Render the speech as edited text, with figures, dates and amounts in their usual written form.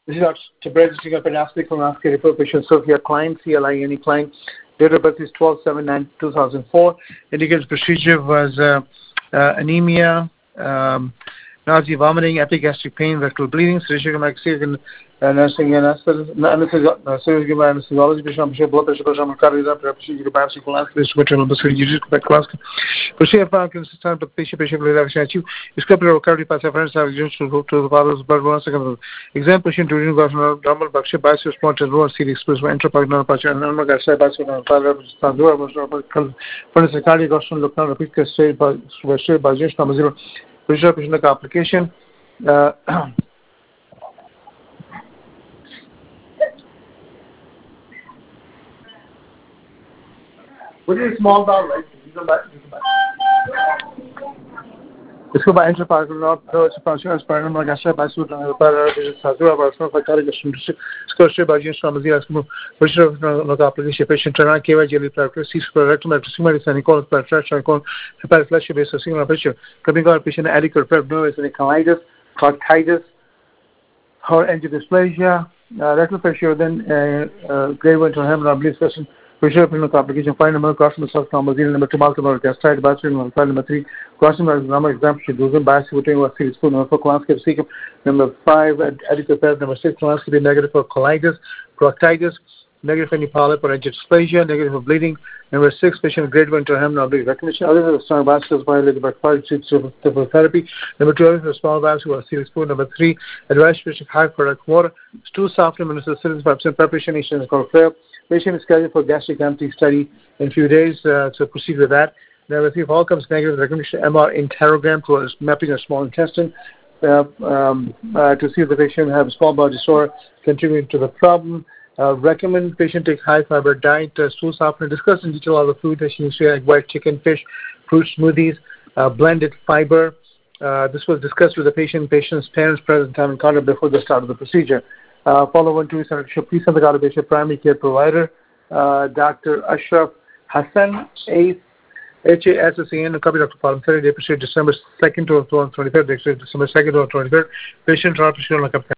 This is to registering a penastic colonoscopy report patient Sophia Klein, CLINE Klein. Date of birth is 12/7/2004. Indicated procedure was anemia, nausea, vomiting, epigastric pain, rectal bleeding, surgical nursing anesthesiology, patient blood pressure, procedure biopsy, colonoscopy, maternal procedure, procedure found consistent with patient relaxation. Discovery of recovery pass reference to the father's blood one second. Exam patient during normal biopsy, biopsy response to lower CD exposed by intrapaginal patient and normal gas biopsy on father for cardiac oxygen look now repeat state by just number 0. Procedure patient application. What is small bowel, right? You go back. Let's go by intrapaginal, not expansion, aspirin, like I said, by suit, and the application, patient, KY jelly practice, rectum, flash based on single picture. Coming out patient adequate prep, no, is any colitis, proctitis, or angiodysplasia, rectal pressure, then grade 1 to hemorrhage, oblique pressure application, find number, crossing number 0, number 2, multiple gastritis, bathroom, file number 3, crossing number exam, schedule, biopsy, was series 4, number 4, colonoscopy, secum, number 5, adequate prep, number 6, colonoscopy, negative for colitis, proctitis, negative for any polyp or angiodysplasia, negative for bleeding, number 6, patient grade 1 to hemorrhage, oblique recognition, other than the strong biopsy, violated by 5 sheets of therapy, number 2, for small biopsy, was series 4, number 3, advice patient high product water, stool softening, minister 75% preparation, is called fail. Patient is scheduled for gastric empty study in a few days, so proceed with that. Now, if all comes negative, recommendation MR interogram to mapping of small intestine to see if the patient has small bowel disorder contributing to the problem. Recommend patient take high fiber diet, stool softener. Discuss in detail all the food that she needs to eat, like white chicken, fish, fruit smoothies, blended fiber. This was discussed with the patient's parents present time and contact before the start of the procedure. Follow 1 2 please send the Garbage primary care provider, Dr. Ashraf Hassan, HASSAN, a copy Dr. Paul 30 day procedure December 2nd to 23rd, December 2nd to 23rd. Patient,